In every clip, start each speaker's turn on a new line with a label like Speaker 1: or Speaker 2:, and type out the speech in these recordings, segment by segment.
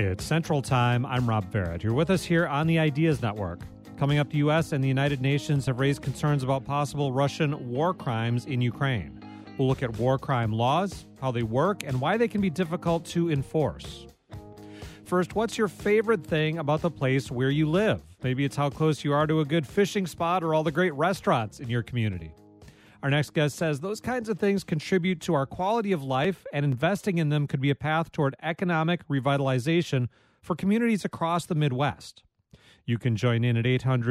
Speaker 1: It's Central Time. I'm Rob Barrett. You're with us here on the Ideas Network. Coming up, the U.S. and the United Nations have raised concerns about possible Russian war crimes in Ukraine. We'll look at war crime laws, how they work, and why they can be difficult to enforce. First, what's your favorite thing about the place where you live? Maybe it's how close you are to a good fishing spot or all the great restaurants in your community. Our next guest says those kinds of things contribute to our quality of life, and investing in them could be a path toward economic revitalization for communities across the Midwest. You can join in at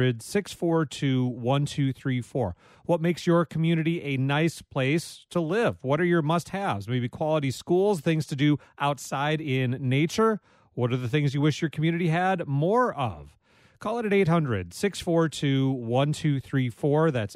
Speaker 1: 800-642-1234. What makes your community a nice place to live? What are your must-haves? Maybe quality schools, things to do outside in nature. What are the things you wish your community had more of? Call it at 800-642-1234. That's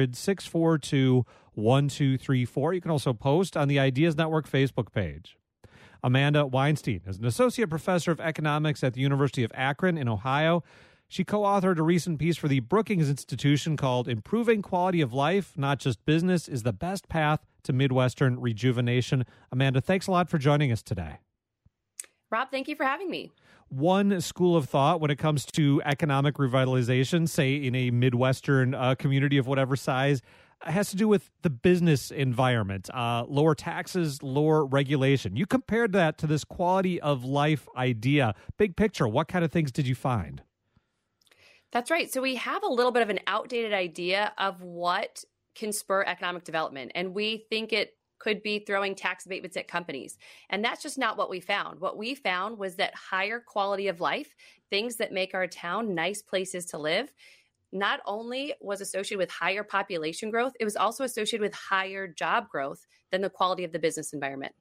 Speaker 1: 800-642-1234. You can also post on the Ideas Network Facebook page. Amanda Weinstein is an associate professor of economics at the University of Akron in Ohio. She co-authored a recent piece for the Brookings Institution called Improving Quality of Life, Not Just Business, is the Best Path to Midwestern Rejuvenation. Amanda, thanks a lot for joining us today.
Speaker 2: Rob, thank you for having me.
Speaker 1: One school of thought when it comes to economic revitalization, say in a Midwestern community of whatever size, has to do with the business environment, lower taxes, lower regulation. You compared that to this quality of life idea. Big picture, what kind of things did you find?
Speaker 2: That's right. So we have a little bit of an outdated idea of what can spur economic development, and we think it could be throwing tax abatements at companies. And that's just not what we found. What we found was that higher quality of life, things that make our town nice places to live, not only was associated with higher population growth, it was also associated with higher job growth than the quality of the business environment.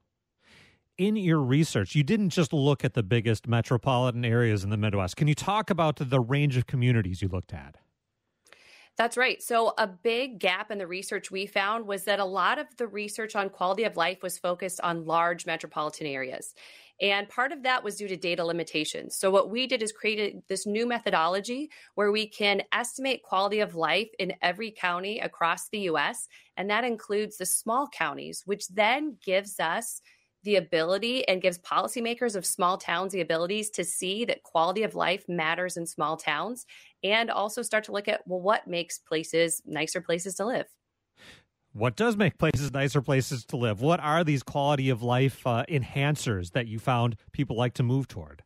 Speaker 1: In your research, you didn't just look at the biggest metropolitan areas in the Midwest. Can you talk about the range of communities you looked at?
Speaker 2: That's right. So a big gap in the research we found was that a lot of the research on quality of life was focused on large metropolitan areas. And part of that was due to data limitations. So what we did is created this new methodology where we can estimate quality of life in every county across the U.S., and that includes the small counties, which then gives us the ability and gives policymakers of small towns the abilities to see that quality of life matters in small towns, and also start to look at, well, what makes places nicer places to live?
Speaker 1: What does make places nicer places to live? What are these quality of life enhancers that you found people like to move toward?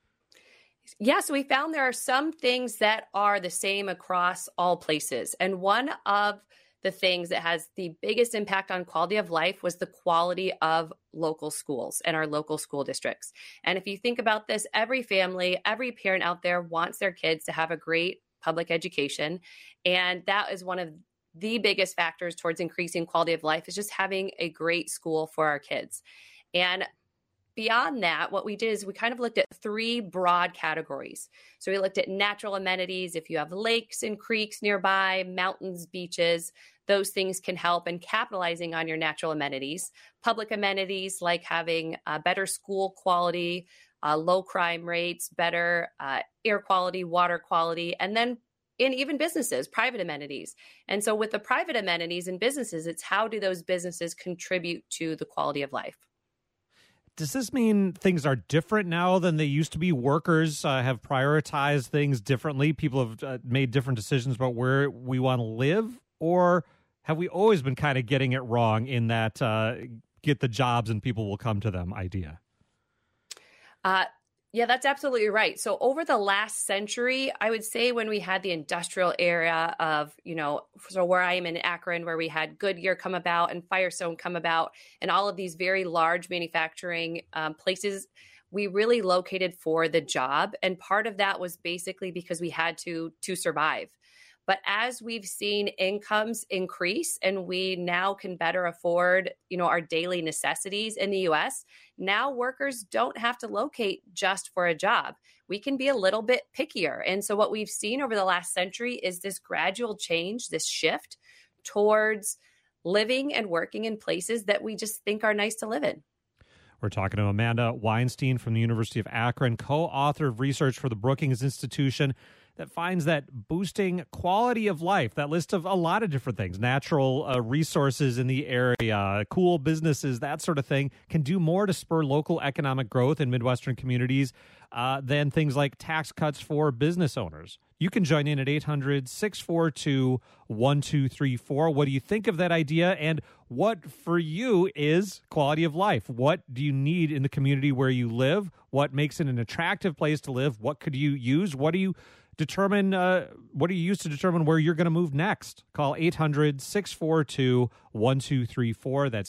Speaker 2: Yeah, so we found there are some things that are the same across all places. And one of the things that has the biggest impact on quality of life was the quality of local schools and our local school districts. And if you think about this, every family, every parent out there wants their kids to have a great public education. And that is one of the biggest factors towards increasing quality of life, is just having a great school for our kids. And beyond that, what we did is we kind of looked at three broad categories. So we looked at natural amenities. If you have lakes and creeks nearby, mountains, beaches, those things can help in capitalizing on your natural amenities. Public amenities like having better school quality, low crime rates, better air quality, water quality, and then in even businesses, private amenities. And so with the private amenities in businesses, it's how do those businesses contribute to the quality of life?
Speaker 1: Does this mean things are different now than they used to be? Workers have prioritized things differently. People have made different decisions about where we want to live? Or have we always been kind of getting it wrong in that get the jobs and people will come to them idea?
Speaker 2: Yeah, that's absolutely right. So over the last century, I would say when we had the industrial era of, so where I am in Akron, where we had Goodyear come about and Firestone come about and all of these very large manufacturing places, we really located for the job. And part of that was basically because we had to survive. But as we've seen incomes increase and we now can better afford, our daily necessities in the U.S., now workers don't have to locate just for a job. We can be a little bit pickier. And so what we've seen over the last century is this gradual change, this shift towards living and working in places that we just think are nice to live in.
Speaker 1: We're talking to Amanda Weinstein from the University of Akron, co-author of research for the Brookings Institution. that finds that boosting quality of life, that list of a lot of different things, natural resources in the area, cool businesses, that sort of thing, can do more to spur local economic growth in Midwestern communities than things like tax cuts for business owners. You can join in at 800-642-1234. What do you think of that idea? And what for you is quality of life? What do you need in the community where you live? What makes it an attractive place to live? What could you use? What do you determine? What do you use to determine where you're going to move next? Call 800-642-1234. That's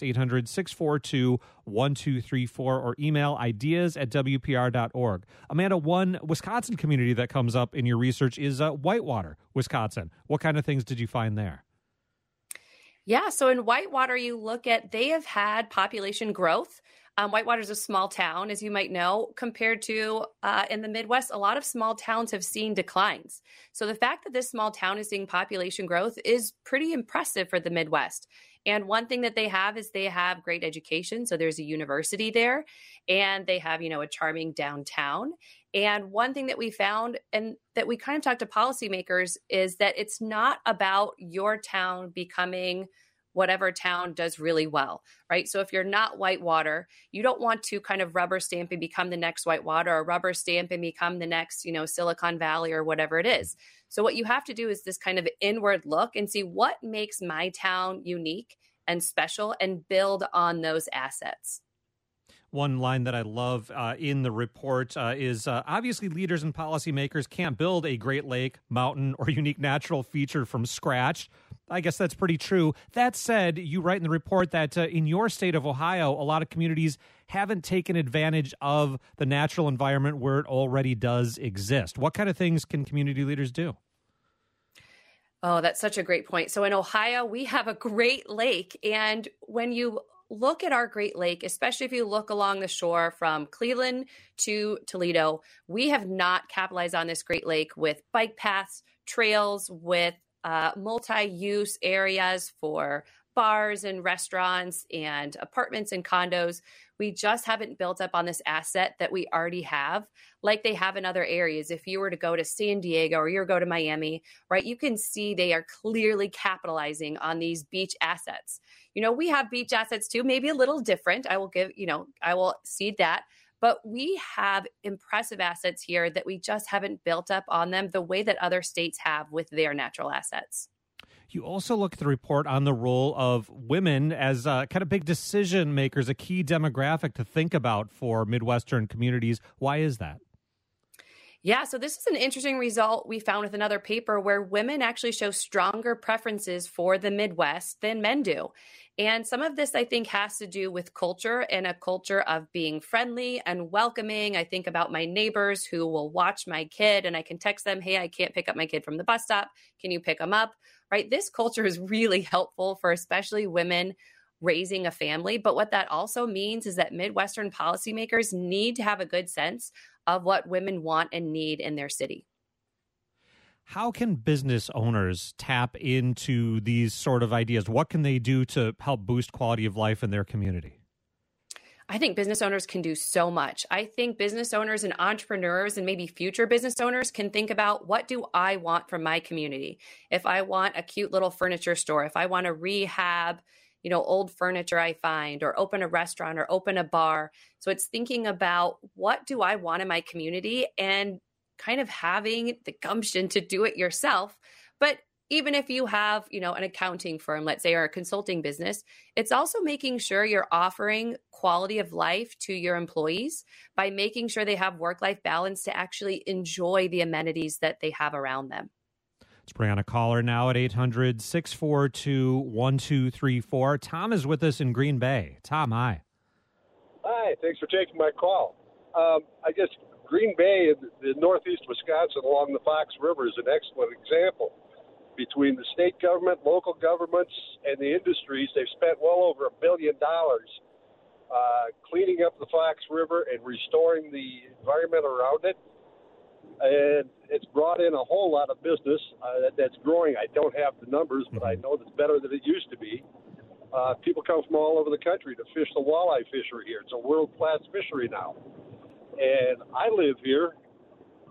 Speaker 1: 800-642-1234, or email ideas@wpr.org. Amanda, one Wisconsin community that comes up in your research is Whitewater, Wisconsin. What kind of things did you find there?
Speaker 2: Yeah, so in Whitewater, you look at, they have had population growth. Whitewater is a small town, as you might know, compared to in the Midwest, a lot of small towns have seen declines. So the fact that this small town is seeing population growth is pretty impressive for the Midwest. And one thing that they have is they have great education. So there's a university there, and they have, a charming downtown. And one thing that we found, and that we kind of talked to policymakers, is that it's not about your town becoming whatever town does really well, right? So if you're not Whitewater, you don't want to kind of rubber stamp and become the next Whitewater, or rubber stamp and become the next, Silicon Valley or whatever it is. So what you have to do is this kind of inward look and see what makes my town unique and special, and build on those assets.
Speaker 1: One line that I love in the report is obviously leaders and policymakers can't build a Great Lake, mountain, or unique natural feature from scratch. I guess that's pretty true. That said, you write in the report that in your state of Ohio, a lot of communities haven't taken advantage of the natural environment where it already does exist. What kind of things can community leaders do?
Speaker 2: Oh, that's such a great point. So in Ohio, we have a Great Lake. And when you look at our Great Lake, especially if you look along the shore from Cleveland to Toledo, we have not capitalized on this Great Lake with bike paths, trails, with multi-use areas for bars and restaurants and apartments and condos. We just haven't built up on this asset that we already have, like they have in other areas. If you were to go to San Diego or you were to go to Miami, right, you can see they are clearly capitalizing on these beach assets. We have beach assets too, maybe a little different. I will cede that. But we have impressive assets here that we just haven't built up on them the way that other states have with their natural assets.
Speaker 1: You also look at the report on the role of women as kind of big decision makers, a key demographic to think about for Midwestern communities. Why is that?
Speaker 2: Yeah, so this is an interesting result we found with another paper where women actually show stronger preferences for the Midwest than men do. And some of this, I think, has to do with culture, and a culture of being friendly and welcoming. I think about my neighbors who will watch my kid, and I can text them, hey, I can't pick up my kid from the bus stop. Can you pick them up? Right? This culture is really helpful for especially women raising a family. But what that also means is that Midwestern policymakers need to have a good sense of what women want and need in their city.
Speaker 1: How can business owners tap into these sort of ideas? What can they do to help boost quality of life in their community?
Speaker 2: I think business owners can do so much. I think business owners and entrepreneurs and maybe future business owners can think about, what do I want from my community? If I want a cute little furniture store, if I want to rehab, old furniture I find, or open a restaurant or open a bar. So it's thinking about, what do I want in my community, and kind of having the gumption to do it yourself. But even if you have, an accounting firm, let's say, or a consulting business, it's also making sure you're offering quality of life to your employees by making sure they have work-life balance to actually enjoy the amenities that they have around them.
Speaker 1: Let's bring on a caller now at 800-642-1234. Tom is with us in Green Bay. Tom, hi.
Speaker 3: Hi, thanks for taking my call. I guess Green Bay in the northeast Wisconsin along the Fox River is an excellent example. Between the state government, local governments, and the industries, they've spent well over $1 billion cleaning up the Fox River and restoring the environment around it. And it's brought in a whole lot of business that's growing. I don't have the numbers, but I know it's better than it used to be. People come from all over the country to fish the walleye fishery here. It's a world-class fishery now. And I live here,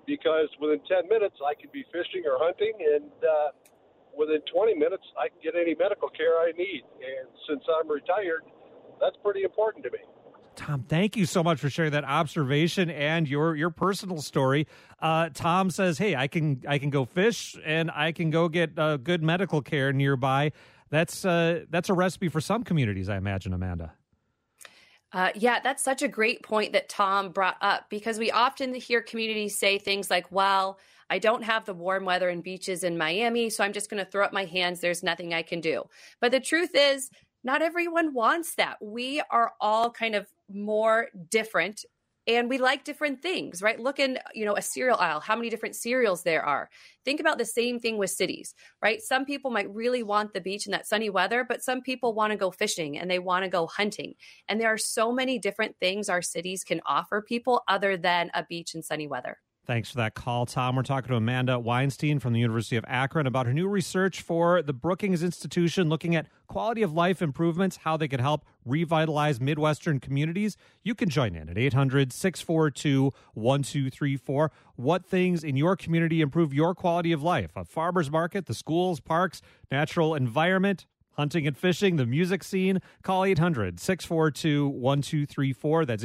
Speaker 3: because within 10 minutes I can be fishing or hunting, and within 20 minutes I can get any medical care I need. And since I'm retired, that's pretty important to me.
Speaker 1: Tom, thank you so much for sharing that observation and your personal story. Tom says, "Hey, I can go fish and I can go get good medical care nearby." That's a recipe for some communities, I imagine, Amanda.
Speaker 2: Yeah, that's such a great point that Tom brought up, because we often hear communities say things like, "Well, I don't have the warm weather and beaches in Miami, so I'm just going to throw up my hands. There's nothing I can do." But the truth is, not everyone wants that. We are all kind of more different, and we like different things, right? Look in, a cereal aisle, how many different cereals there are. Think about the same thing with cities, right? Some people might really want the beach and that sunny weather, but some people want to go fishing and they want to go hunting. And there are so many different things our cities can offer people other than a beach and sunny weather.
Speaker 1: Thanks for that call, Tom. We're talking to Amanda Weinstein from the University of Akron about her new research for the Brookings Institution looking at quality of life improvements, how they could help revitalize Midwestern communities. You can join in at 800-642-1234. What things in your community improve your quality of life? A farmer's market, the schools, parks, natural environment, hunting and fishing, the music scene. Call 800-642-1234. That's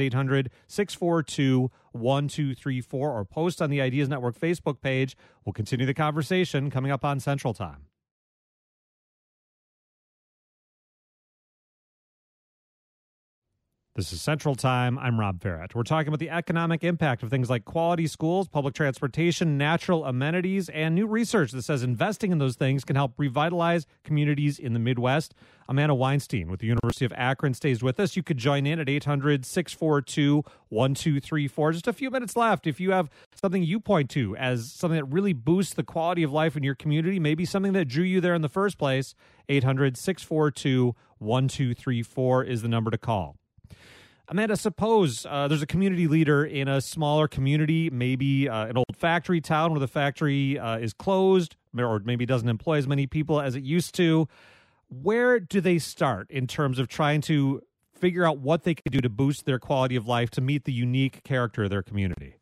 Speaker 1: 800-642-1234. Or post on the Ideas Network Facebook page. We'll continue the conversation coming up on Central Time. This is Central Time. I'm Rob Barrett. We're talking about the economic impact of things like quality schools, public transportation, natural amenities, and new research that says investing in those things can help revitalize communities in the Midwest. Amanda Weinstein with the University of Akron stays with us. You could join in at 800-642-1234. Just a few minutes left. If you have something you point to as something that really boosts the quality of life in your community, maybe something that drew you there in the first place, 800-642-1234 is the number to call. Amanda, suppose there's a community leader in a smaller community, maybe an old factory town where the factory is closed or maybe doesn't employ as many people as it used to. Where do they start in terms of trying to figure out what they can do to boost their quality of life to meet the unique character of their community?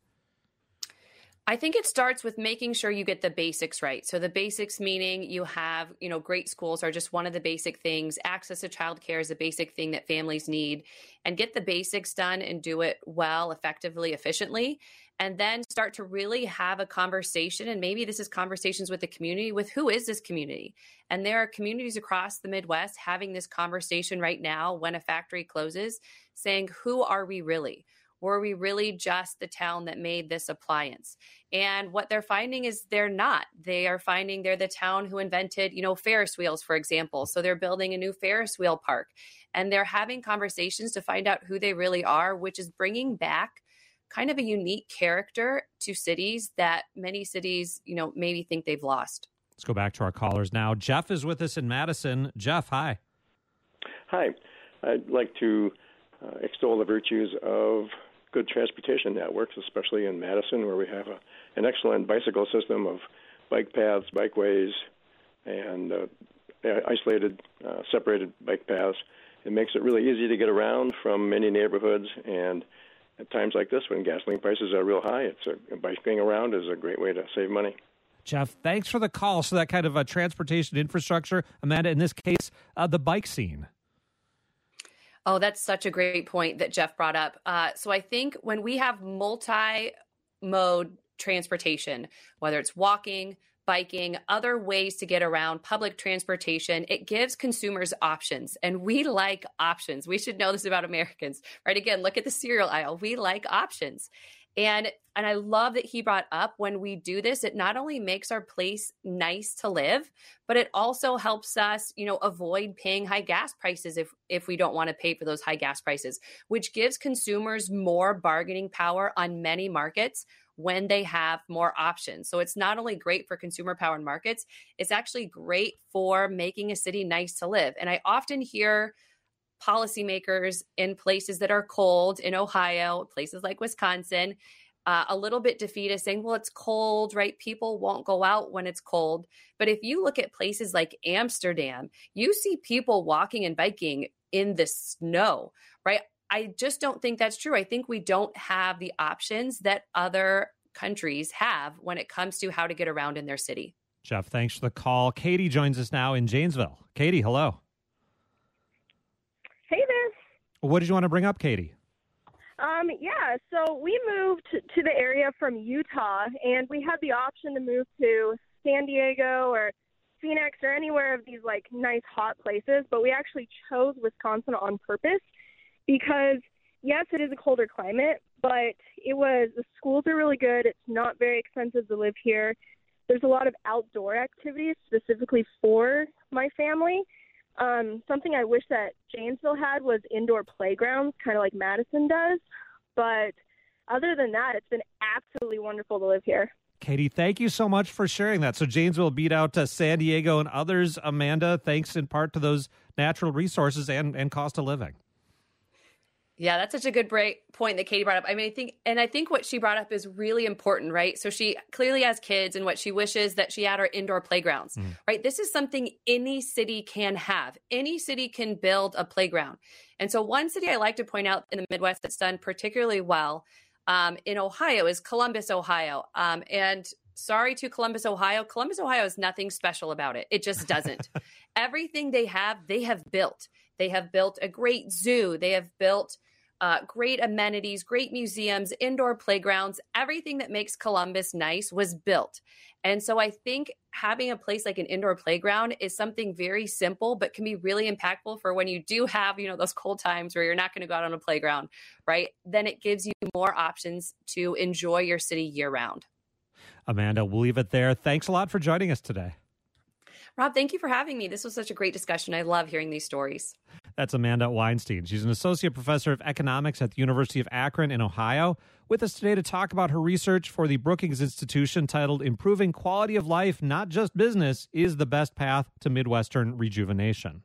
Speaker 2: I think it starts with making sure you get the basics right. So the basics meaning you have, great schools are just one of the basic things. Access to childcare is a basic thing that families need, and get the basics done and do it well, effectively, efficiently, and then start to really have a conversation. And maybe this is conversations with the community, with who is this community? And there are communities across the Midwest having this conversation right now when a factory closes, saying, who are we really? Were we really just the town that made this appliance? And what they're finding is they're not. They are finding they're the town who invented, Ferris wheels, for example. So they're building a new Ferris wheel park. And they're having conversations to find out who they really are, which is bringing back kind of a unique character to cities that many cities, maybe think they've lost.
Speaker 1: Let's go back to our callers now. Jeff is with us in Madison. Jeff, hi.
Speaker 4: Hi. I'd like to extol the virtues of good transportation networks, especially in Madison, where we have an excellent bicycle system of bike paths, bikeways, and isolated, separated bike paths. It makes it really easy to get around from many neighborhoods, and at times like this, when gasoline prices are real high, biking around is a great way to save money.
Speaker 1: Jeff, thanks for the call. So that kind of a transportation infrastructure, Amanda, in this case, the bike scene.
Speaker 2: Oh, that's such a great point that Jeff brought up. So I think when we have multi-mode transportation, whether it's walking, biking, other ways to get around, public transportation, it gives consumers options. And we like options. We should know this about Americans, right? Again, look at the cereal aisle. We like options. And I love that he brought up when we do this, it not only makes our place nice to live, but it also helps us, avoid paying high gas prices if we don't want to pay for those high gas prices, which gives consumers more bargaining power on many markets when they have more options. So it's not only great for consumer power in markets, it's actually great for making a city nice to live. And I often hear policymakers in places that are cold in Ohio, places like Wisconsin, a little bit defeatist, saying, well, it's cold, right? People won't go out when it's cold. But if you look at places like Amsterdam, you see people walking and biking in the snow, right? I just don't think that's true. I think we don't have the options that other countries have when it comes to how to get around in their city.
Speaker 1: Jeff, thanks for the call. Katie joins us now in Janesville. Katie, hello.
Speaker 5: Hey there.
Speaker 1: What did you want to bring up, Katie?
Speaker 5: So we moved to the area from Utah, and we had the option to move to San Diego or Phoenix or anywhere of these like nice hot places, but we actually chose Wisconsin on purpose because yes, it is a colder climate, but the schools are really good. It's not very expensive to live here. There's a lot of outdoor activities specifically for my family. Something I wish that Janesville had was indoor playgrounds, kind of like Madison does. But other than that, it's been absolutely wonderful to live here.
Speaker 1: Katie, thank you so much for sharing that. So Janesville beat out San Diego and others, Amanda, thanks in part to those natural resources and cost of living.
Speaker 2: Yeah, that's such a good point that Katie brought up. I mean, I think what she brought up is really important, right? So she clearly has kids and what she wishes that she had are indoor playgrounds, right? This is something any city can have. Any city can build a playground. And so one city I like to point out in the Midwest that's done particularly well in Ohio is Columbus, Ohio. And sorry to Columbus, Ohio. Columbus, Ohio has nothing special about it. It just doesn't. Everything they have built. They have built a great zoo. They have built great amenities, great museums, indoor playgrounds. Everything that makes Columbus nice was built. And so I think having a place like an indoor playground is something very simple, but can be really impactful for when you do have, those cold times where you're not going to go out on a playground, right? Then it gives you more options to enjoy your city year round.
Speaker 1: Amanda, we'll leave it there. Thanks a lot for joining us today.
Speaker 2: Rob, thank you for having me. This was such a great discussion. I love hearing these stories.
Speaker 1: That's Amanda Weinstein. She's an associate professor of economics at the University of Akron in Ohio, with us today to talk about her research for the Brookings Institution titled Improving Quality of Life, Not Just Business, is the Best Path to Midwestern Rejuvenation.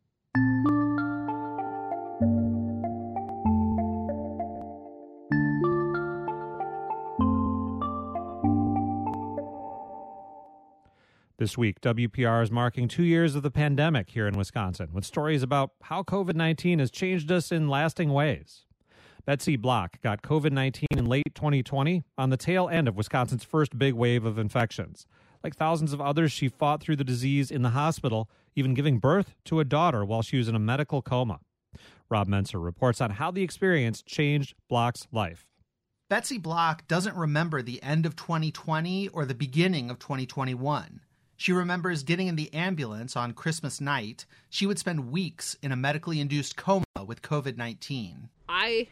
Speaker 1: This week, WPR is marking 2 years of the pandemic here in Wisconsin, with stories about how COVID-19 has changed us in lasting ways. Betsy Block got COVID-19 in late 2020 on the tail end of Wisconsin's first big wave of infections. Like thousands of others, she fought through the disease in the hospital, even giving birth to a daughter while she was in a medical coma. Rob Menser reports on how the experience changed Block's life.
Speaker 6: Betsy Block doesn't remember the end of 2020 or the beginning of 2021. She remembers getting in the ambulance on Christmas night. She would spend weeks in a medically induced coma with COVID-19.
Speaker 7: I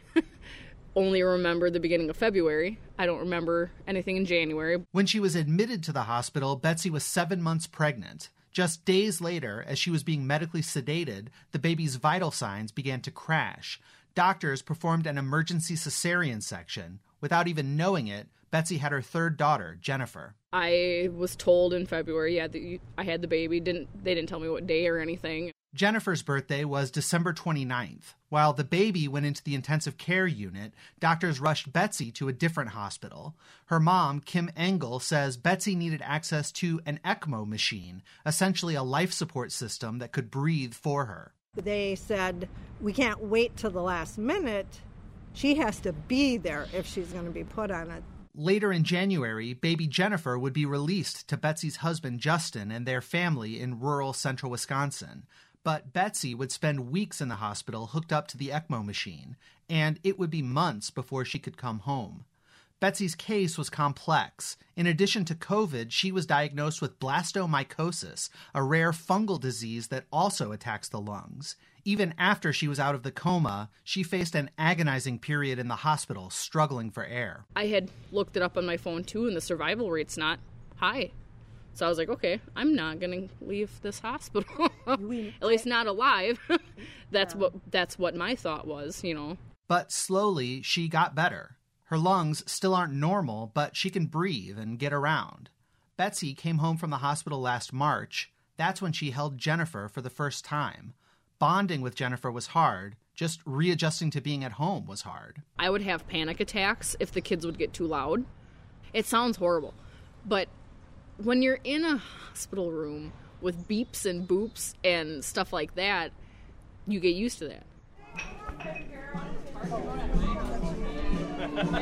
Speaker 7: only remember the beginning of February. I don't remember anything in January.
Speaker 6: When she was admitted to the hospital, Betsy was 7 months pregnant. Just days later, as she was being medically sedated, the baby's vital signs began to crash. Doctors performed an emergency cesarean section. Without even knowing it, Betsy had her third daughter, Jennifer.
Speaker 7: I was told in February, I had the baby. They didn't tell me what day or anything.
Speaker 6: Jennifer's birthday was December 29th. While the baby went into the intensive care unit, doctors rushed Betsy to a different hospital. Her mom, Kim Engel, says Betsy needed access to an ECMO machine, essentially a life support system that could breathe for her.
Speaker 8: They said, we can't wait till the last minute. She has to be there if she's going to be put on it.
Speaker 6: Later in January, baby Jennifer would be released to Betsy's husband, Justin, and their family in rural central Wisconsin. But Betsy would spend weeks in the hospital hooked up to the ECMO machine, and it would be months before she could come home. Betsy's case was complex. In addition to COVID, she was diagnosed with blastomycosis, a rare fungal disease that also attacks the lungs. Even after she was out of the coma, she faced an agonizing period in the hospital, struggling for air.
Speaker 7: I had looked it up on my phone, too, and the survival rate's not high. So I was like, okay, I'm not going to leave this hospital, at least not alive. That's what my thought was,
Speaker 6: But slowly, she got better. Her lungs still aren't normal, but she can breathe and get around. Betsy came home from the hospital last March. That's when she held Jennifer for the first time. Bonding with Jennifer was hard. Just readjusting to being at home was hard.
Speaker 7: I would have panic attacks if the kids would get too loud. It sounds horrible, but when you're in a hospital room with beeps and boops and stuff like that, you get used to that.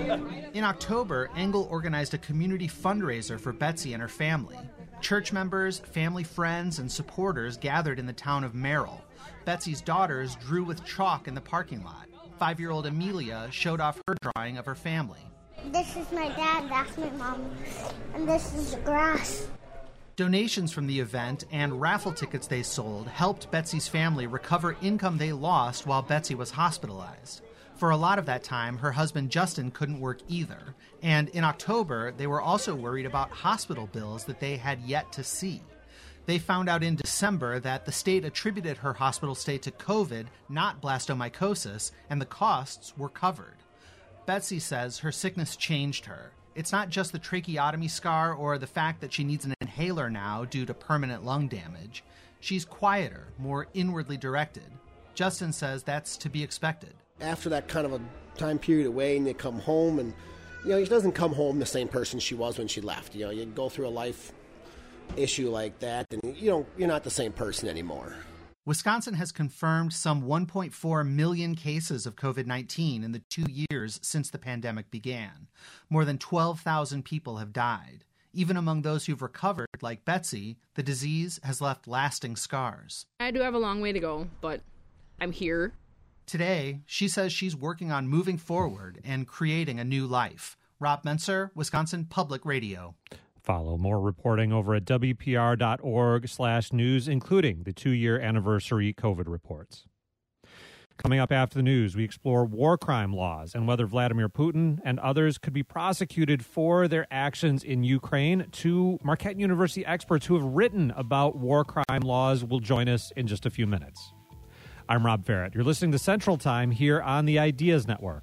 Speaker 6: In October, Engel organized a community fundraiser for Betsy and her family. Church members, family friends, and supporters gathered in the town of Merrill. Betsy's daughters drew with chalk in the parking lot. 5-year-old Amelia showed off her drawing of her family.
Speaker 9: This is my dad, that's my mom, and this is the grass.
Speaker 6: Donations from the event and raffle tickets they sold helped Betsy's family recover income they lost while Betsy was hospitalized. For a lot of that time, her husband Justin couldn't work either. And in October, they were also worried about hospital bills that they had yet to see. They found out in December that the state attributed her hospital stay to COVID, not blastomycosis, and the costs were covered. Betsy says her sickness changed her. It's not just the tracheotomy scar or the fact that she needs an inhaler now due to permanent lung damage. She's quieter, more inwardly directed. Justin says that's to be expected.
Speaker 10: After that kind of a time period away and they come home and, she doesn't come home the same person she was when she left. You go through a life issue like that and, you're not the same person anymore.
Speaker 6: Wisconsin has confirmed some 1.4 million cases of COVID-19 in the 2 years since the pandemic began. More than 12,000 people have died. Even among those who've recovered, like Betsy, the disease has left lasting scars.
Speaker 7: I do have a long way to go, but I'm here.
Speaker 6: Today, she says she's working on moving forward and creating a new life. Rob Menser, Wisconsin Public Radio.
Speaker 1: Follow more reporting over at WPR.org/news, including the 2-year anniversary COVID reports. Coming up after the news, we explore war crime laws and whether Vladimir Putin and others could be prosecuted for their actions in Ukraine. 2 Marquette University experts who have written about war crime laws will join us in just a few minutes. I'm Rob Barrett. You're listening to Central Time here on the Ideas Network.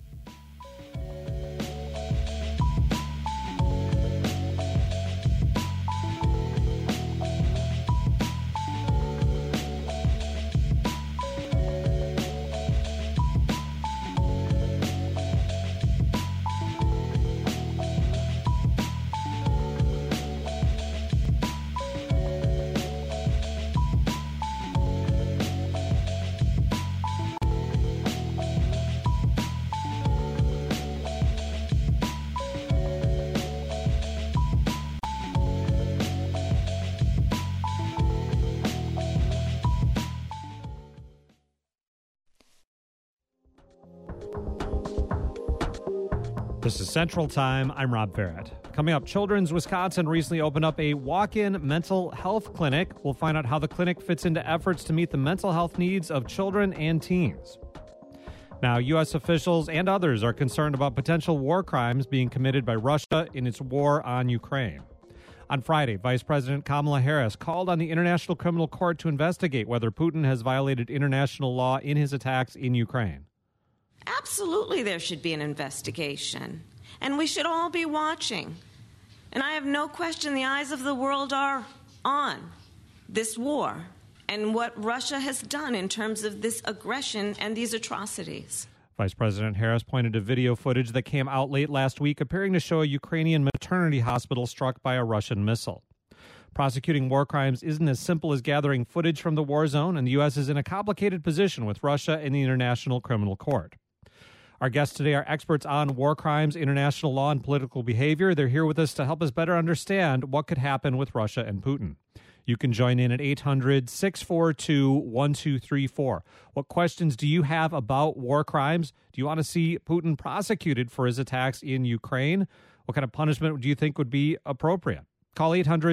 Speaker 1: This is Central Time. I'm Rob Barrett. Coming up, Children's Wisconsin recently opened up a walk-in mental health clinic. We'll find out how the clinic fits into efforts to meet the mental health needs of children and teens. Now, U.S. officials and others are concerned about potential war crimes being committed by Russia in its war on Ukraine. On Friday, Vice President Kamala Harris called on the International Criminal Court to investigate whether Putin has violated international law in his attacks in Ukraine.
Speaker 11: Absolutely, there should be an investigation, and we should all be watching. And I have no question the eyes of the world are on this war and what Russia has done in terms of this aggression and these atrocities.
Speaker 1: Vice President Harris pointed to video footage that came out late last week appearing to show a Ukrainian maternity hospital struck by a Russian missile. Prosecuting war crimes isn't as simple as gathering footage from the war zone, and the U.S. is in a complicated position with Russia and the International Criminal Court. Our guests today are experts on war crimes, international law, and political behavior. They're here with us to help us better understand what could happen with Russia and Putin. You can join in at 800-642-1234. What questions do you have about war crimes? Do you want to see Putin prosecuted for his attacks in Ukraine? What kind of punishment do you think would be appropriate? Call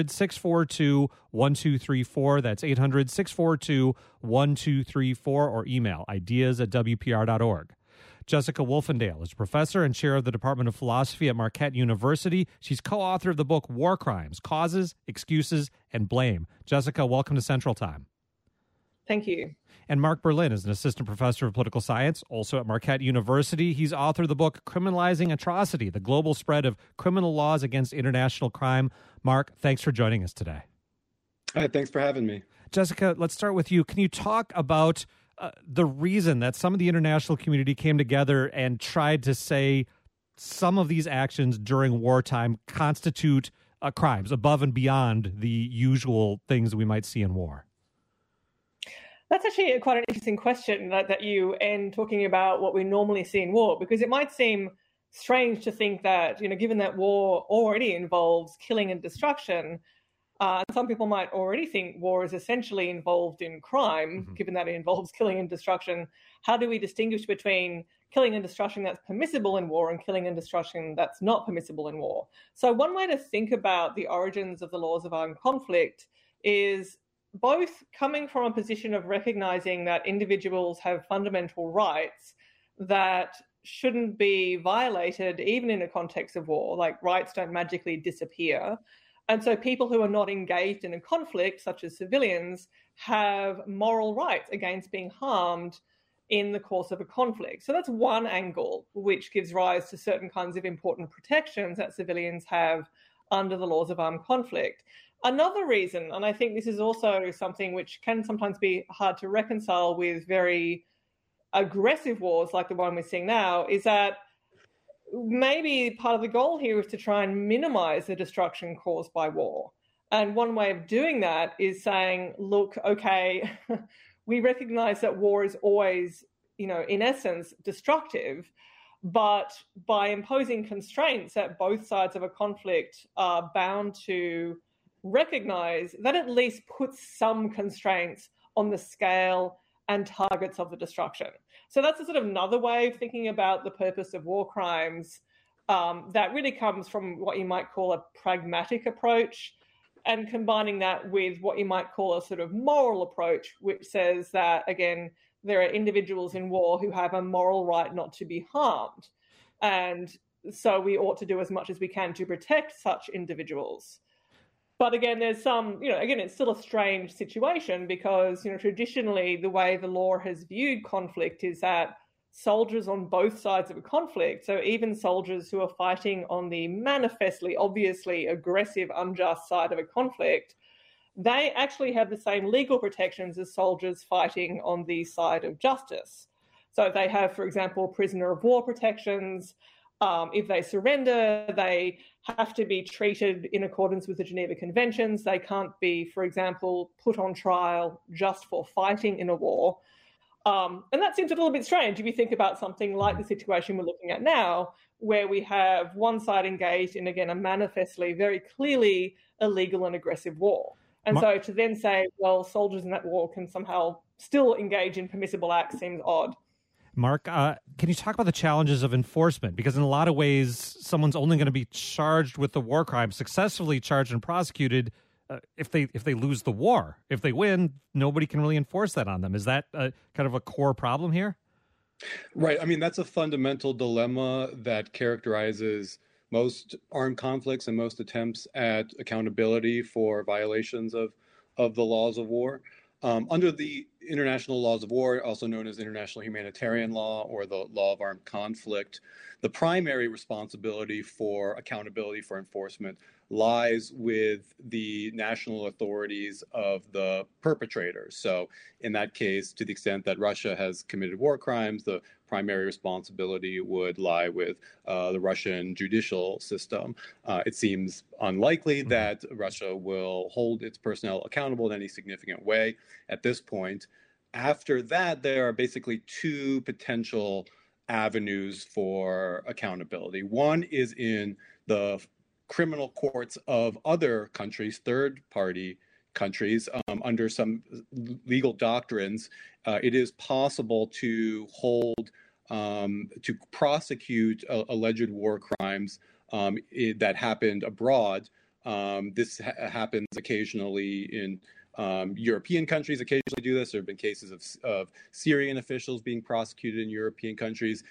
Speaker 1: 800-642-1234. That's 800-642-1234 or email ideas@wpr.org. Jessica Wolfendale is professor and chair of the Department of Philosophy at Marquette University. She's co-author of the book War Crimes, Causes, Excuses, and Blame. Jessica, welcome to Central Time.
Speaker 12: Thank you.
Speaker 1: And Mark Berlin is an assistant professor of political science, also at Marquette University. He's author of the book Criminalizing Atrocity, the Global Spread of Criminal Laws Against International Crime. Mark, thanks for joining us today.
Speaker 13: Hi, thanks for having me.
Speaker 1: Jessica, let's start with you. Can you talk about the reason that some of the international community came together and tried to say some of these actions during wartime constitute crimes above and beyond the usual things we might see in war?
Speaker 12: That's actually quite an interesting question that you end talking about what we normally see in war, because it might seem strange to think that, given that war already involves killing and destruction, some people might already think war is essentially involved in crime, given that it involves killing and destruction. How do we distinguish between killing and destruction that's permissible in war and killing and destruction that's not permissible in war? So one way to think about the origins of the laws of armed conflict is both coming from a position of recognizing that individuals have fundamental rights that shouldn't be violated even in a context of war, like rights don't magically disappear. And so people who are not engaged in a conflict, such as civilians, have moral rights against being harmed in the course of a conflict. So that's one angle which gives rise to certain kinds of important protections that civilians have under the laws of armed conflict. Another reason, and I think this is also something which can sometimes be hard to reconcile with very aggressive wars like the one we're seeing now, is that maybe part of the goal here is to try and minimize the destruction caused by war. And one way of doing that is saying, look, okay, we recognize that war is always, in essence, destructive, but by imposing constraints that both sides of a conflict are bound to recognize, that at least puts some constraints on the scale and targets of the destruction. So that's a sort of another way of thinking about the purpose of war crimes that really comes from what you might call a pragmatic approach, and combining that with what you might call a sort of moral approach, which says that, again, there are individuals in war who have a moral right not to be harmed. And so we ought to do as much as we can to protect such individuals. But again, there's some, it's still a strange situation because, traditionally the way the law has viewed conflict is that soldiers on both sides of a conflict, so even soldiers who are fighting on the manifestly, obviously aggressive, unjust side of a conflict, they actually have the same legal protections as soldiers fighting on the side of justice. So they have, for example, prisoner of war protections. If they surrender, they have to be treated in accordance with the Geneva Conventions. They can't be, for example, put on trial just for fighting in a war. And that seems a little bit strange if you think about something like the situation we're looking at now, where we have one side engaged in, again, a manifestly, very clearly illegal and aggressive war. And so to then say, well, soldiers in that war can somehow still engage in permissible acts seems odd.
Speaker 1: Mark, can you talk about the challenges of enforcement? Because in a lot of ways, someone's only going to be charged with the war crime, successfully charged and prosecuted, if they lose the war. If they win, nobody can really enforce that on them. Is that kind of a core problem here?
Speaker 13: Right. I mean, that's a fundamental dilemma that characterizes most armed conflicts and most attempts at accountability for violations of the laws of war. Under the international laws of war, also known as international humanitarian law or the law of armed conflict, the primary responsibility for accountability for enforcement lies with the national authorities of the perpetrators. So in that case, to the extent that Russia has committed war crimes, the primary responsibility would lie with the Russian judicial system. It seems unlikely that Russia will hold its personnel accountable in any significant way at this point. After that, there are basically two potential avenues for accountability. One is in the criminal courts of other countries, third-party countries. Under some legal doctrines, it is possible to to prosecute alleged war crimes that happened abroad. This happens occasionally in European countries occasionally do this. There have been cases of Syrian officials being prosecuted in European countries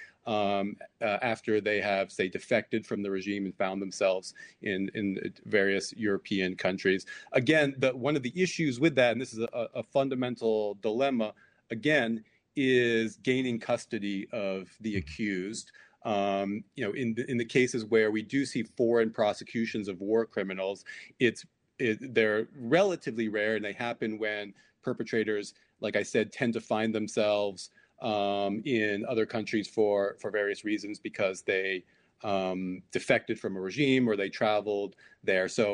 Speaker 13: after they have, say, defected from the regime and found themselves in various European countries. Again, one of the issues with that, and this is a fundamental dilemma, again, is gaining custody of the accused. In the cases where we do see foreign prosecutions of war criminals, they're relatively rare, and they happen when perpetrators, like I said, tend to find themselves in other countries for various reasons because they defected from a regime or they traveled there. So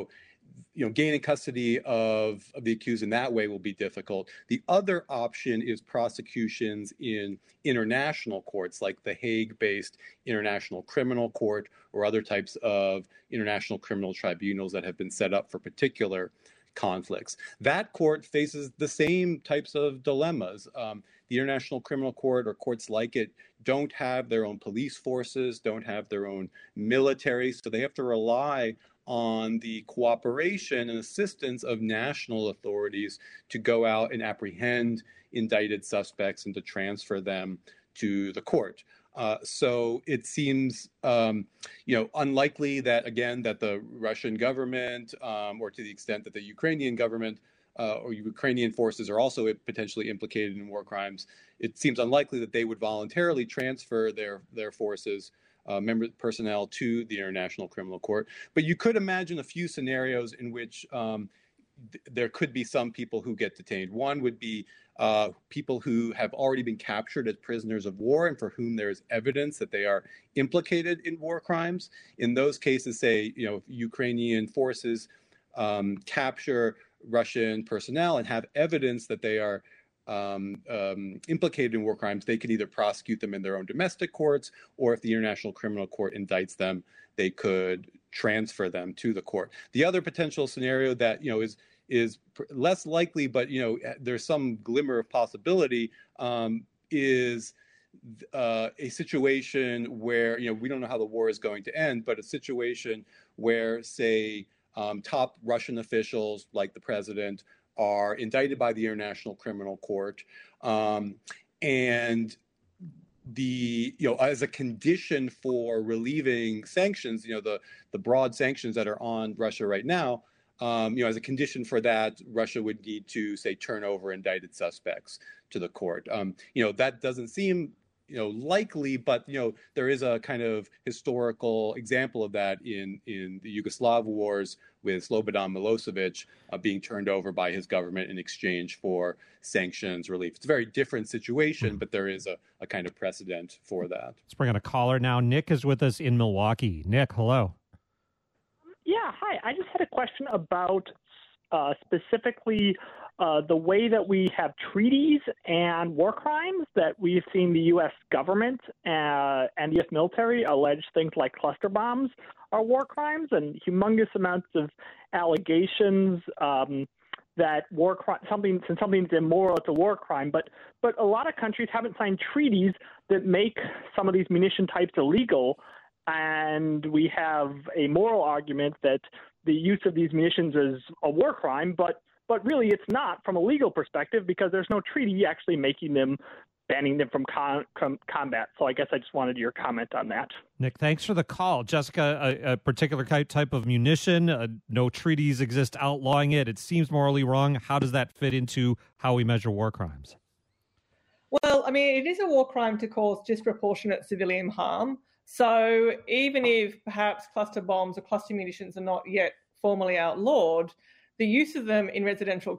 Speaker 13: gaining custody of the accused in that way will be difficult. The other option is prosecutions in international courts, like the Hague-based International Criminal Court or other types of international criminal tribunals that have been set up for particular conflicts. That court faces the same types of dilemmas. The International Criminal Court or courts like it don't have their own police forces, don't have their own military, so they have to rely on the cooperation and assistance of national authorities to go out and apprehend indicted suspects and to transfer them to the court. So it seems, unlikely that, again, that the Russian government, or to the extent that the Ukrainian government or Ukrainian forces are also potentially implicated in war crimes, it seems unlikely that they would voluntarily transfer their forces, personnel to the International Criminal Court. But you could imagine a few scenarios in which there could be some people who get detained. One would be people who have already been captured as prisoners of war and for whom there is evidence that they are implicated in war crimes. In those cases, say, Ukrainian forces capture Russian personnel and have evidence that they are implicated in war crimes, they could either prosecute them in their own domestic courts, or if the International Criminal Court indicts them, they could transfer them to the court. The other potential scenario that is less likely, but there's some glimmer of possibility, is a situation where we don't know how the war is going to end, but a situation where, say, top Russian officials like the president are indicted by the International Criminal Court, and as a condition for relieving sanctions, the broad sanctions that are on Russia right now, as a condition for that, Russia would need to, say, turn over indicted suspects to the court. That doesn't seem likely, but there is a kind of historical example of that in the Yugoslav wars, with Slobodan Milosevic being turned over by his government in exchange for sanctions relief. It's a very different situation, but there is a kind of precedent for that.
Speaker 1: Let's bring on a caller now. Nick is with us in Milwaukee. Nick, hello.
Speaker 14: Yeah, hi. I just had a question about specifically the way that we have treaties and war crimes that we've seen the U.S. government and the U.S. military allege things like cluster bombs are war crimes, and humongous amounts of allegations that something's immoral, it's a war crime. But a lot of countries haven't signed treaties that make some of these munition types illegal, and we have a moral argument that the use of these munitions is a war crime, but really it's not from a legal perspective, because there's no treaty actually banning them from combat. So I guess I just wanted your comment on that.
Speaker 1: Nick, thanks for the call. Jessica, a particular type of munition, no treaties exist outlawing it. It seems morally wrong. How does that fit into how we measure war crimes?
Speaker 12: Well, I mean, it is a war crime to cause disproportionate civilian harm. So even if perhaps cluster bombs or cluster munitions are not yet formally outlawed, the use of them in residential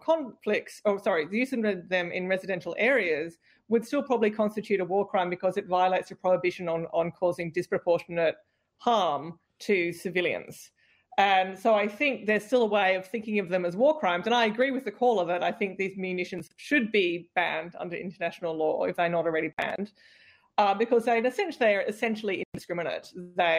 Speaker 12: the use of them in residential areas would still probably constitute a war crime, because it violates a prohibition on causing disproportionate harm to civilians. And so I think there's still a way of thinking of them as war crimes. And I agree with the caller that I think these munitions should be banned under international law, if they're not already banned, because they're essentially indiscriminate.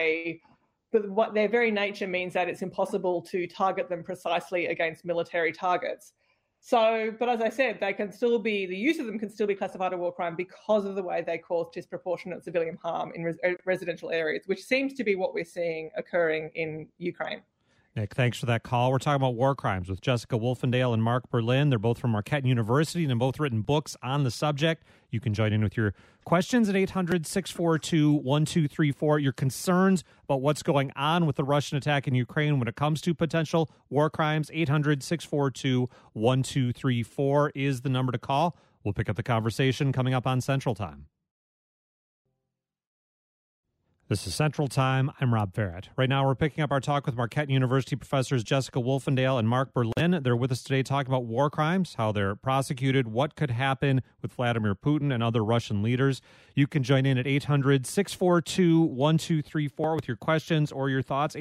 Speaker 12: But their very nature means that it's impossible to target them precisely against military targets. So, but as I said, the use of them can still be classified a war crime because of the way they cause disproportionate civilian harm in residential areas, which seems to be what we're seeing occurring in Ukraine.
Speaker 1: Nick, thanks for that call. We're talking about war crimes with Jessica Wolfendale and Mark Berlin. They're both from Marquette University and have both written books on the subject. You can join in with your questions at 800-642-1234. Your concerns about what's going on with the Russian attack in Ukraine when it comes to potential war crimes. 800-642-1234 is the number to call. We'll pick up the conversation coming up on Central Time. This is Central Time. I'm Rob Barrett. Right now, we're picking up our talk with Marquette University professors Jessica Wolfendale and Mark Berlin. They're with us today talking about war crimes, how they're prosecuted, what could happen with Vladimir Putin and other Russian leaders. You can join in at 800-642-1234 with your questions or your thoughts.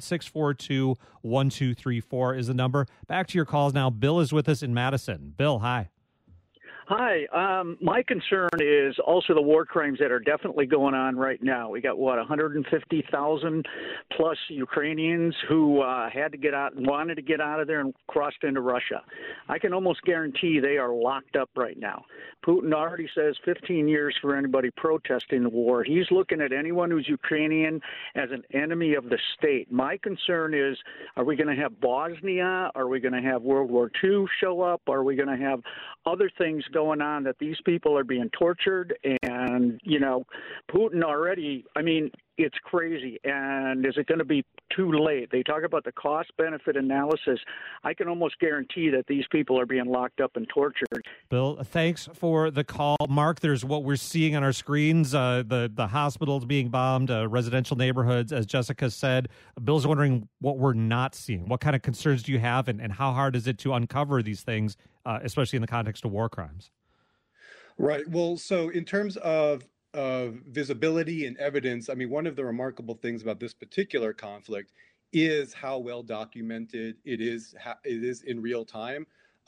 Speaker 1: 800-642-1234 is the number. Back to your calls now. Bill is with us in Madison. Bill, hi.
Speaker 15: Hi. My concern is also the war crimes that are definitely going on right now. We got, 150,000 plus Ukrainians who had to get out and wanted to get out of there and crossed into Russia. I can almost guarantee they are locked up right now. Putin already says 15 years for anybody protesting the war. He's looking at anyone who's Ukrainian as an enemy of the state. My concern is, are we going to have Bosnia? Are we going to have World War II show up? Are we going to have other things going on that these people are being tortured? And, Putin already, it's crazy. And is it going to be too late? They talk about the cost-benefit analysis. I can almost guarantee that these people are being locked up and tortured.
Speaker 1: Bill, thanks for the call. Mark, there's what we're seeing on our screens, the hospitals being bombed, residential neighborhoods, as Jessica said. Bill's wondering what we're not seeing. What kind of concerns do you have, and how hard is it to uncover these things, especially in the context of war crimes?
Speaker 13: Right. Well, so in terms of visibility and evidence, one of the remarkable things about this particular conflict is how well documented it is in real time.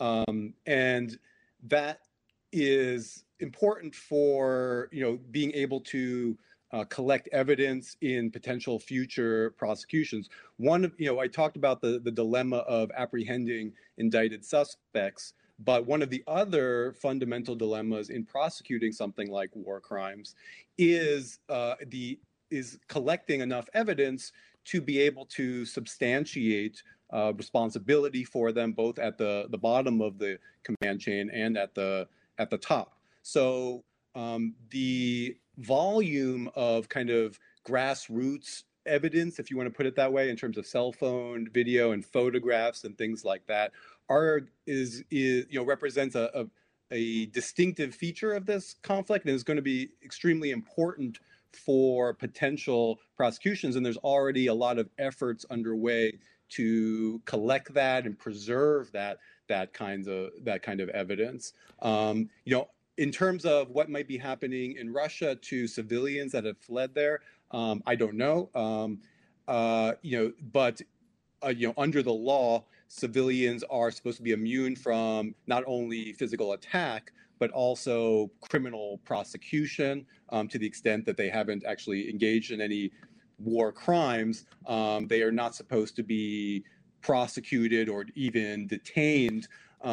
Speaker 13: And that is important for, being able to collect evidence in potential future prosecutions. I talked about the dilemma of apprehending indicted suspects. But one of the other fundamental dilemmas in prosecuting something like war crimes is collecting enough evidence to be able to substantiate responsibility for them, both at the bottom of the command chain and at the top. So the volume of kind of grassroots evidence, if you want to put it that way, in terms of cell phone video and photographs and things like that, represents a distinctive feature of this conflict, and is going to be extremely important for potential prosecutions. And there's already a lot of efforts underway to collect that and preserve that kind of evidence. In terms of what might be happening in Russia to civilians that have fled there, I don't know. But under the law, civilians are supposed to be immune from not only physical attack, but also criminal prosecution to the extent that they haven't actually engaged in any war crimes. They are not supposed to be prosecuted or even detained,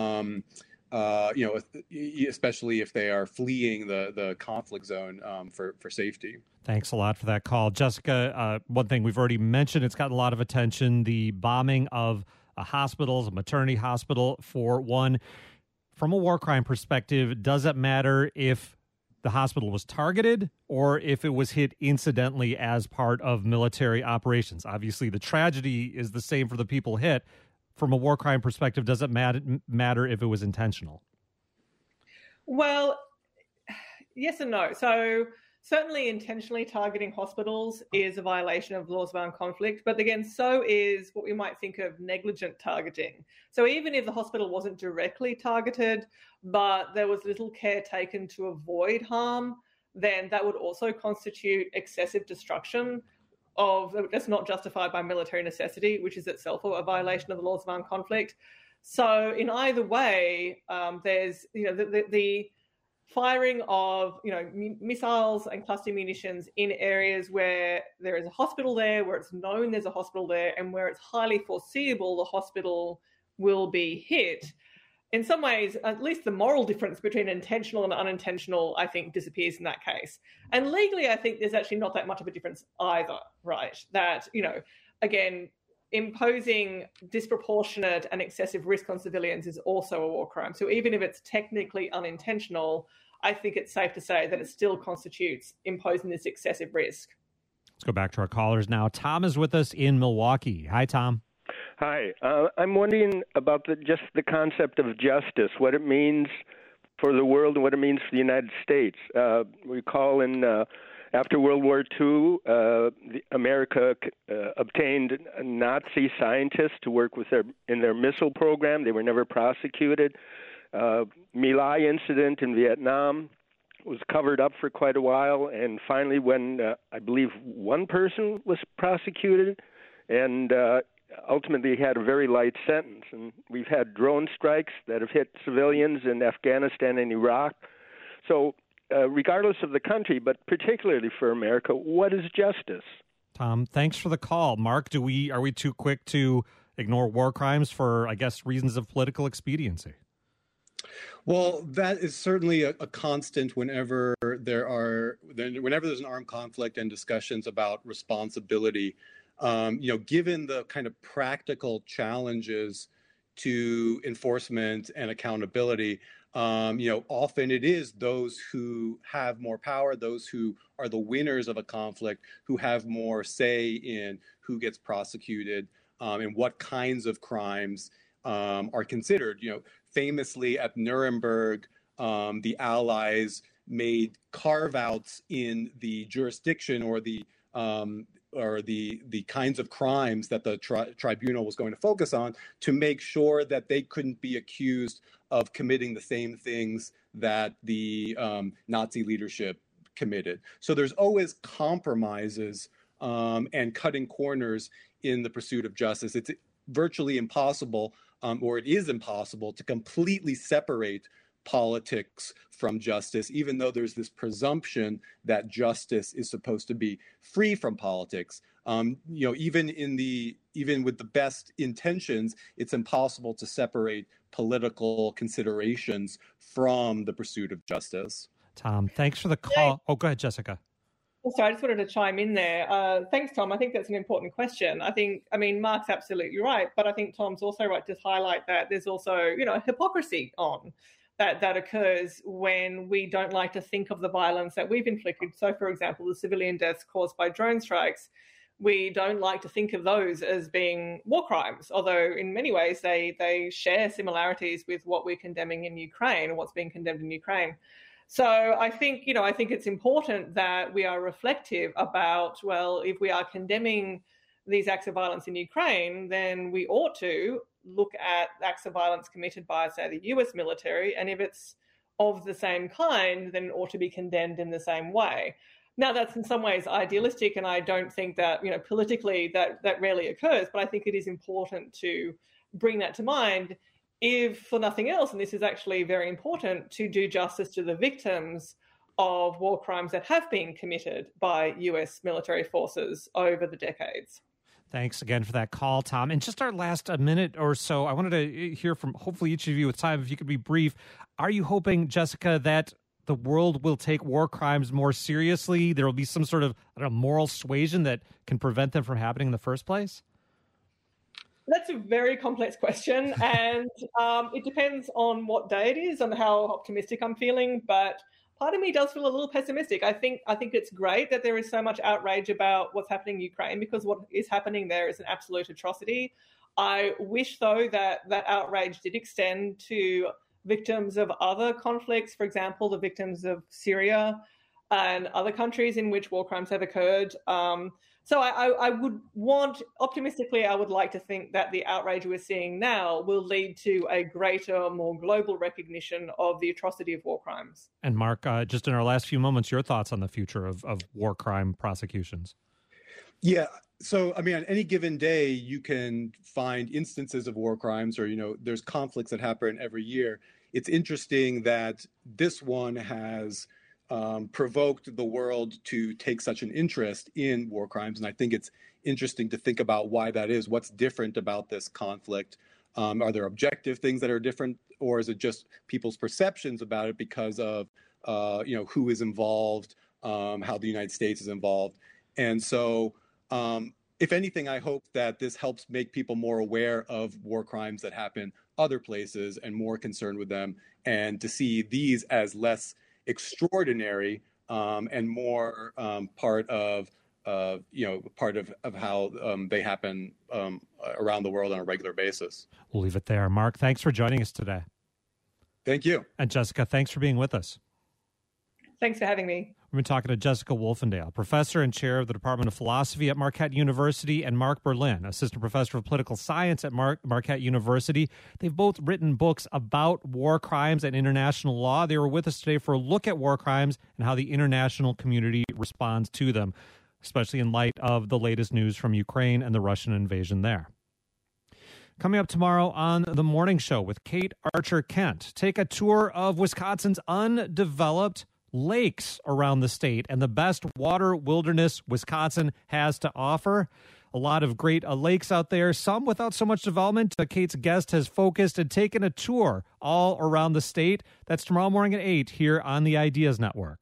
Speaker 13: especially if they are fleeing the conflict zone for safety.
Speaker 1: Thanks a lot for that call. Jessica, one thing we've already mentioned, it's gotten a lot of attention, the bombing of hospitals, a maternity hospital, for one. From a war crime perspective, does it matter if the hospital was targeted or if it was hit incidentally as part of military operations? Obviously, the tragedy is the same for the people hit. From a war crime perspective, does it matter if it was intentional?
Speaker 12: Well, yes and no. So certainly intentionally targeting hospitals is a violation of laws of armed conflict, but again, so is what we might think of negligent targeting. So even if the hospital wasn't directly targeted, but there was little care taken to avoid harm, then that would also constitute excessive destruction that's not justified by military necessity, which is itself a violation of the laws of armed conflict. So in either way, there's the firing of missiles and cluster munitions in areas where there is a hospital there, where it's known there's a hospital there, and where it's highly foreseeable the hospital will be hit. In some ways, at least the moral difference between intentional and unintentional, I think, disappears in that case. And legally, I think there's actually not that much of a difference either, right? That, again, imposing disproportionate and excessive risk on civilians is also a war crime. So even if it's technically unintentional, I think it's safe to say that it still constitutes imposing this excessive risk.
Speaker 1: Let's go back to our callers now. Tom is with us in Milwaukee. Hi, Tom.
Speaker 16: Hi. I'm wondering about just the concept of justice, what it means for the world and what it means for the United States. Recall in After World War II, America obtained Nazi scientists to work with in their missile program. They were never prosecuted. My Lai incident in Vietnam was covered up for quite a while, and finally when I believe one person was prosecuted and ultimately had a very light sentence. And we've had drone strikes that have hit civilians in Afghanistan and Iraq. So regardless of the country, but particularly for America, what is justice?
Speaker 1: Tom, thanks for the call. Mark, are we too quick to ignore war crimes for, I guess, reasons of political expediency?
Speaker 13: Well, that is certainly a constant whenever there's an armed conflict and discussions about responsibility. Given the kind of practical challenges to enforcement and accountability, often it is those who have more power, those who are the winners of a conflict, who have more say in who gets prosecuted and what kinds of crimes are considered. Famously at Nuremberg, the Allies made carve-outs in the jurisdiction or the kinds of crimes that the tribunal was going to focus on to make sure that they couldn't be accused of committing the same things that the Nazi leadership committed. So there's always compromises and cutting corners in the pursuit of justice. It's virtually impossible, or it is impossible, to completely separate politics from justice, even though there's this presumption that justice is supposed to be free from politics. Even with the best intentions, it's impossible to separate political considerations from the pursuit of justice.
Speaker 1: Tom, thanks for the call. Oh, go ahead, Jessica.
Speaker 12: Also, I just wanted to chime in there. Thanks, Tom. I think that's an important question. Mark's absolutely right, but I think Tom's also right to highlight that there's also, hypocrisy that occurs when we don't like to think of the violence that we've inflicted. So, for example, the civilian deaths caused by drone strikes, we don't like to think of those as being war crimes, although in many ways they share similarities with what we're condemning in Ukraine, or what's being condemned in Ukraine. So I think it's important that we are reflective about, well, if we are condemning these acts of violence in Ukraine, then we ought to look at acts of violence committed by, say, the US military, and if it's of the same kind, then it ought to be condemned in the same way. Now, that's in some ways idealistic, and I don't think that, politically that rarely occurs, but I think it is important to bring that to mind, if for nothing else, and this is actually very important, to do justice to the victims of war crimes that have been committed by US military forces over the decades.
Speaker 1: Thanks again for that call, Tom. And just our last minute or so, I wanted to hear from hopefully each of you with time, if you could be brief. Are you hoping, Jessica, that the world will take war crimes more seriously? There will be some sort of moral suasion that can prevent them from happening in the first place?
Speaker 12: That's a very complex question, and it depends on what day it is and how optimistic I'm feeling, but part of me does feel a little pessimistic. I think it's great that there is so much outrage about what's happening in Ukraine, because what is happening there is an absolute atrocity. I wish, though, that outrage did extend to victims of other conflicts, for example, the victims of Syria and other countries in which war crimes have occurred. So I would optimistically, I would like to think that the outrage we're seeing now will lead to a greater, more global recognition of the atrocity of war crimes.
Speaker 1: And Mark, just in our last few moments, your thoughts on the future of war crime prosecutions?
Speaker 13: Yeah. So, on any given day, you can find instances of war crimes, or, there's conflicts that happen every year. It's interesting that this one has provoked the world to take such an interest in war crimes. And I think it's interesting to think about why that is. What's different about this conflict? Are there objective things that are different, or is it just people's perceptions about it because of, who is involved, how the United States is involved? And so, if anything, I hope that this helps make people more aware of war crimes that happen other places and more concerned with them, and to see these as less extraordinary and more part of how they happen around the world on a regular basis.
Speaker 1: We'll leave it there. Mark, thanks for joining us today.
Speaker 13: Thank you.
Speaker 1: And Jessica, thanks for being with us.
Speaker 12: Thanks for having me.
Speaker 1: We've been talking to Jessica Wolfendale, professor and chair of the Department of Philosophy at Marquette University, and Mark Berlin, assistant professor of political science at Marquette University. They've both written books about war crimes and international law. They were with us today for a look at war crimes and how the international community responds to them, especially in light of the latest news from Ukraine and the Russian invasion there. Coming up tomorrow on The Morning Show with Kate Archer-Kent, take a tour of Wisconsin's undeveloped lakes around the state and the best water wilderness Wisconsin has to offer. A lot of great lakes out there, some without so much development. Kate's guest has focused and taken a tour all around the state. That's tomorrow morning at 8 here on the Ideas Network.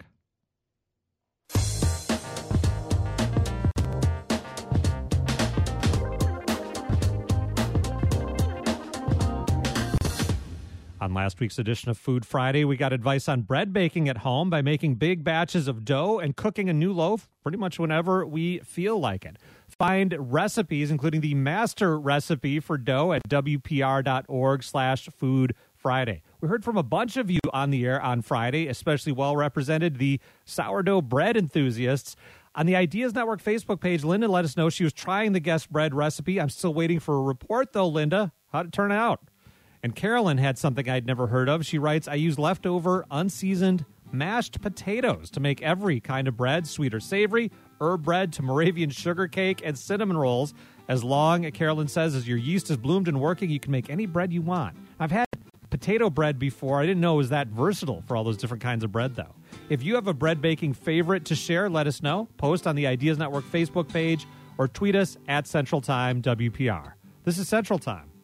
Speaker 1: On last week's edition of Food Friday, we got advice on bread baking at home by making big batches of dough and cooking a new loaf pretty much whenever we feel like it. Find recipes, including the master recipe for dough at WPR.org/Food Friday. We heard from a bunch of you on the air on Friday, especially well represented the sourdough bread enthusiasts. On the Ideas Network Facebook page, Linda let us know she was trying the guest bread recipe. I'm still waiting for a report, though, Linda. How'd it turn out? And Carolyn had something I'd never heard of. She writes, I use leftover, unseasoned mashed potatoes to make every kind of bread, sweet or savory, herb bread to Moravian sugar cake, and cinnamon rolls. As long, Carolyn says, as your yeast is bloomed and working, you can make any bread you want. I've had potato bread before. I didn't know it was that versatile for all those different kinds of bread, though. If you have a bread baking favorite to share, let us know. Post on the Ideas Network Facebook page or tweet us at Central Time WPR. This is Central Time.